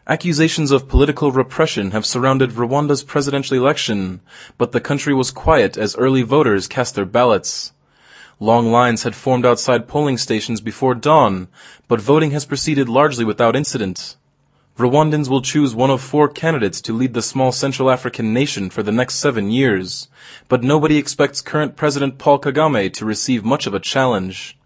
Accusations of political repression have surrounded Rwanda's presidential election, but the country was quiet as early voters cast their ballots. Long lines had formed outside polling stations before dawn, but voting has proceeded largely without incident. Rwandans will choose one of 4 candidates to lead the small Central African nation for the next 7 years, but nobody expects current President Paul Kagame to receive much of a challenge.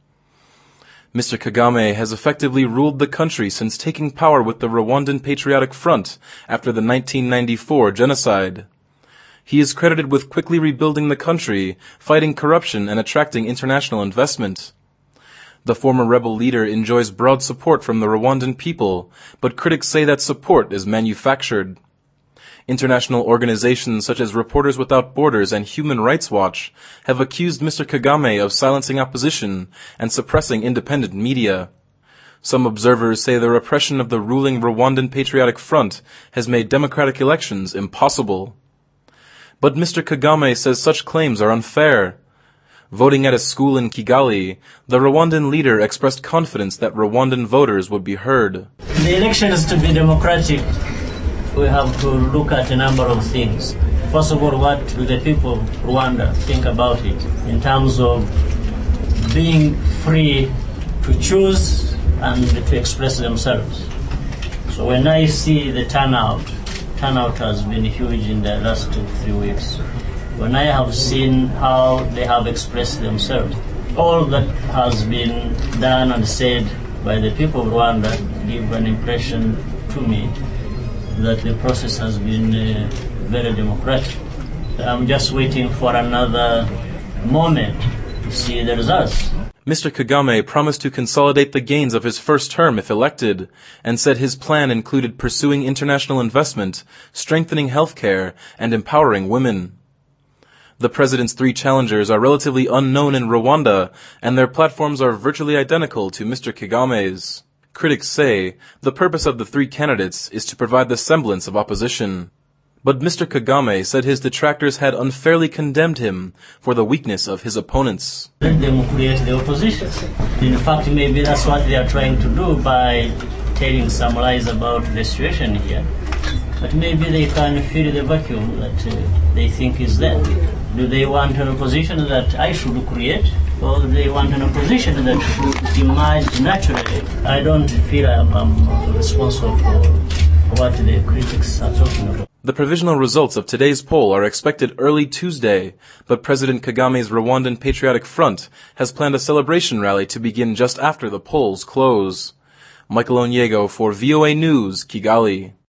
Mr. Kagame has effectively ruled the country since taking power with the Rwandan Patriotic Front after the 1994 genocide. He is credited with quickly rebuilding the country, fighting corruption and attracting international investment. The former rebel leader enjoys broad support from the Rwandan people, but critics say that support is manufactured. International organizations such as Reporters Without Borders and Human Rights Watch have accused Mr. Kagame of silencing opposition and suppressing independent media. Some observers say the repression of the ruling Rwandan Patriotic Front has made democratic elections impossible. But Mr. Kagame says such claims are unfair. Voting at a school in Kigali, the Rwandan leader expressed confidence that Rwandan voters would be heard. The election is to be democratic. We have to look at a number of things. First of all, what do the people of Rwanda think about it in terms of being free to choose and to express themselves? So when I see the turnout has been huge in the last 3 weeks. When I have seen how they have expressed themselves, all that has been done and said by the people of Rwanda give an impression to me that the process has been very democratic. I'm just waiting for another moment to see the results. Mr. Kagame promised to consolidate the gains of his first term if elected, and said his plan included pursuing international investment, strengthening healthcare, and empowering women. The president's 3 challengers are relatively unknown in Rwanda, and their platforms are virtually identical to Mr. Kagame's. Critics say the purpose of the 3 candidates is to provide the semblance of opposition. But Mr. Kagame said his detractors had unfairly condemned him for the weakness of his opponents. Let them create the opposition. In fact, maybe that's what they are trying to do by telling some lies about the situation here. But maybe they can fill the vacuum that they think is there. Do they want an opposition that I should create? Or do they want an opposition that should emerge naturally? I don't feel I'm responsible for what the critics are talking about. The provisional results of today's poll are expected early Tuesday, but President Kagame's Rwandan Patriotic Front has planned a celebration rally to begin just after the polls close. Michael Onyego for VOA News, Kigali.